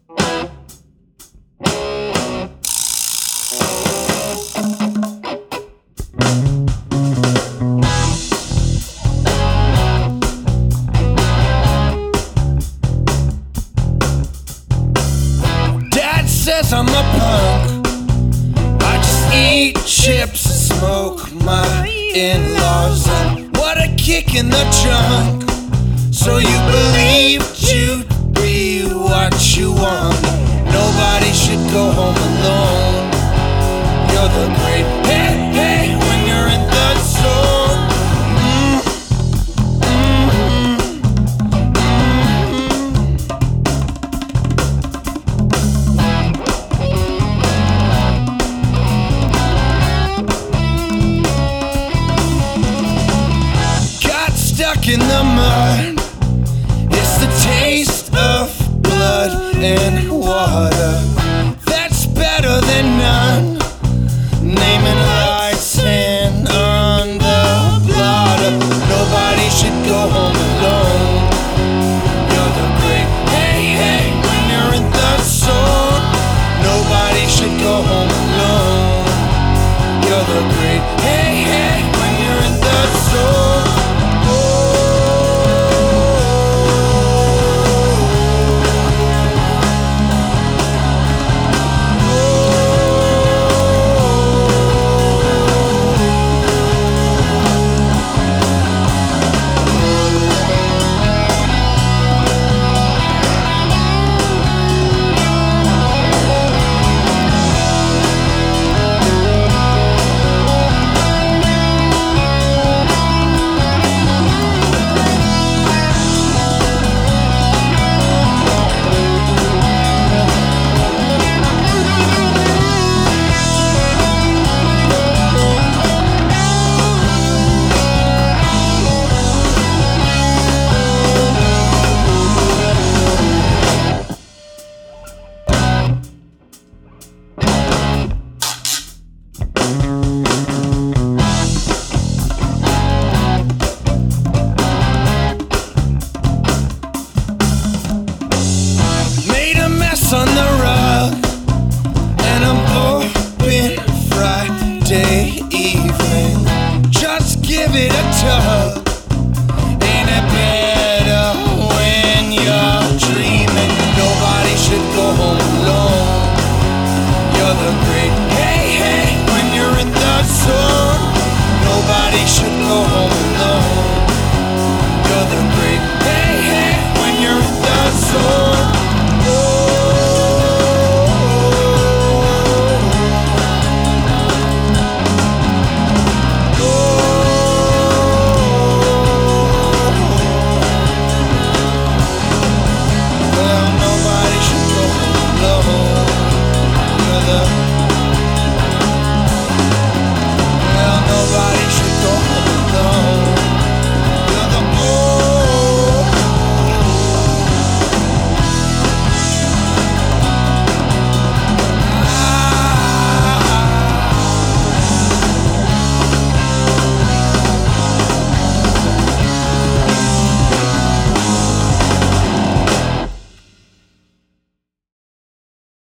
Dad says I'm a punk. I just eat chips and smoke my in-laws up. What a kick in the trunk. So you believed you'd be what you want. Nobody should go home alone. You're the great hey, hey, when you're in the zone. Stuck in the mud. It's the taste of blood and water. That's better than none. Naming lights and on the blotter. Nobody should go home alone. You're the great hey hey when you're in the zone. Nobody should go home alone. You're the great hey hey when you're in the zone. On the rug, and I'm open Friday evening. Just give it a tug.